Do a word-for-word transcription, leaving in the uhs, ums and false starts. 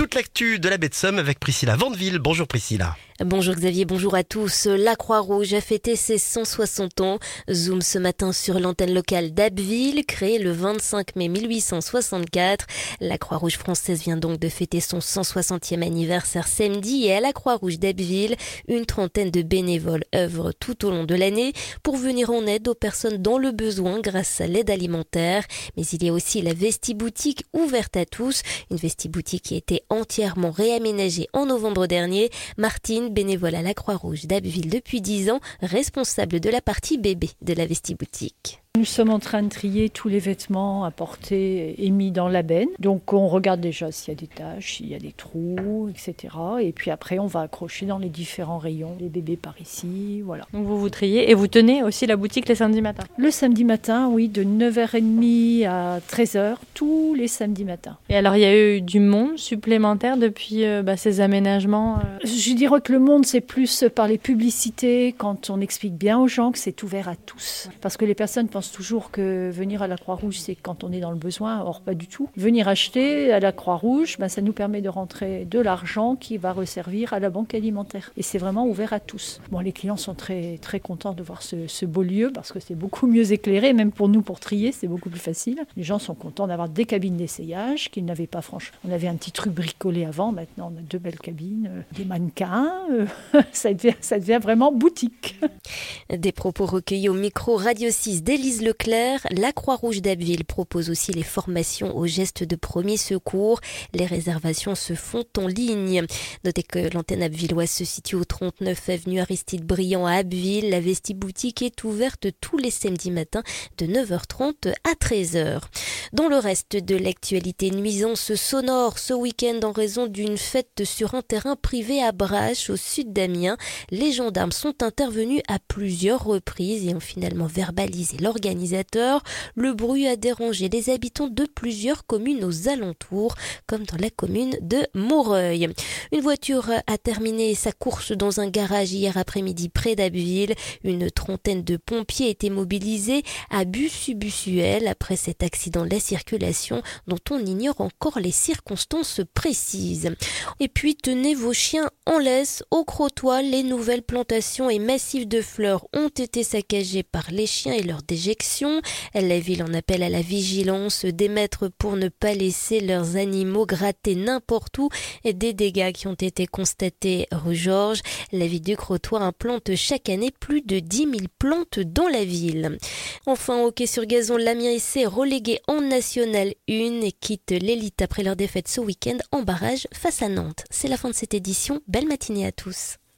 toute l'actu de la baie de Somme avec Priscilla Vandeville. Bonjour Priscilla. Bonjour Xavier, bonjour à tous. La Croix-Rouge a fêté ses cent soixante ans. Zoom ce matin sur l'antenne locale d'Abbeville, créée le vingt-cinq mai mille huit cent soixante-quatre. La Croix-Rouge française vient donc de fêter son cent soixantième anniversaire samedi et à la Croix-Rouge d'Abbeville, une trentaine de bénévoles œuvrent tout au long de l'année pour venir en aide aux personnes dans le besoin grâce à l'aide alimentaire. Mais il y a aussi la Vestiboutique ouverte à tous, une Vestiboutique qui a été entièrement réaménagée en novembre dernier. Martine, bénévole à la Croix-Rouge d'Abbeville depuis dix ans, responsable de la partie bébé de la Vestiboutique. Nous sommes en train de trier tous les vêtements à porter et mis dans la benne. Donc on regarde déjà s'il y a des taches, s'il y a des trous, et cetera. Et puis après on va accrocher dans les différents rayons, les bébés par ici, voilà. Donc vous vous triez et vous tenez aussi la boutique les samedis matins? Le samedi matin, oui, de neuf heures trente à treize heures, tous les samedis matins. Et alors il y a eu du monde supplémentaire depuis euh, bah, ces aménagements euh... Je dirais que le monde c'est plus par les publicités, quand on explique bien aux gens que c'est ouvert à tous. Parce que les personnes pensent toujours que venir à la Croix-Rouge, c'est quand on est dans le besoin. Or, pas du tout. Venir acheter à la Croix-Rouge, ben, ça nous permet de rentrer de l'argent qui va resservir à la banque alimentaire. Et c'est vraiment ouvert à tous. Bon, les clients sont très, très contents de voir ce, ce beau lieu parce que c'est beaucoup mieux éclairé. Même pour nous, pour trier, c'est beaucoup plus facile. Les gens sont contents d'avoir des cabines d'essayage qu'ils n'avaient pas franchement. On avait un petit truc bricolé avant. Maintenant, on a deux belles cabines, euh, des mannequins. Euh, ça, devient, ça devient vraiment boutique. Des propos recueillis au micro Radio six d'Élise Leclerc. La Croix-Rouge d'Abbeville propose aussi les formations aux gestes de premier secours. Les réservations se font en ligne. Notez que l'antenne abbevilloise se situe au trente-neuf avenue Aristide Briand à Abbeville. La Vestiboutique est ouverte tous les samedis matins de neuf heures trente à treize heures. Dans le reste de l'actualité, nuisance sonore ce week-end en raison d'une fête sur un terrain privé à Brache, au sud d'Amiens. Les gendarmes sont intervenus à plusieurs reprises et ont finalement verbalisé l'organisateur. Le bruit a dérangé les habitants de plusieurs communes aux alentours, comme dans la commune de Moreuil. Une voiture a terminé sa course dans un garage hier après-midi près d'Abbeville. Une trentaine de pompiers étaient mobilisés à Bussu-Bussuel après cet accident de la circulation dont on ignore encore les circonstances précises. Et puis tenez vos chiens en laisse. Au Crotoy, les nouvelles plantations et massifs de fleurs ont été saccagés par les chiens et leur déjection. La ville en appelle à la vigilance des maîtres pour ne pas laisser leurs animaux gratter n'importe où et des dégâts qui ont été constatés rue Georges. La ville du Crotoy implante chaque année plus de dix mille plantes dans la ville. Enfin, hockey sur gazon, l'Amiens S C relégué en National un et quitte l'élite après leur défaite ce week-end en barrage face à Nantes. C'est la fin de cette édition. Belle matinée à tous.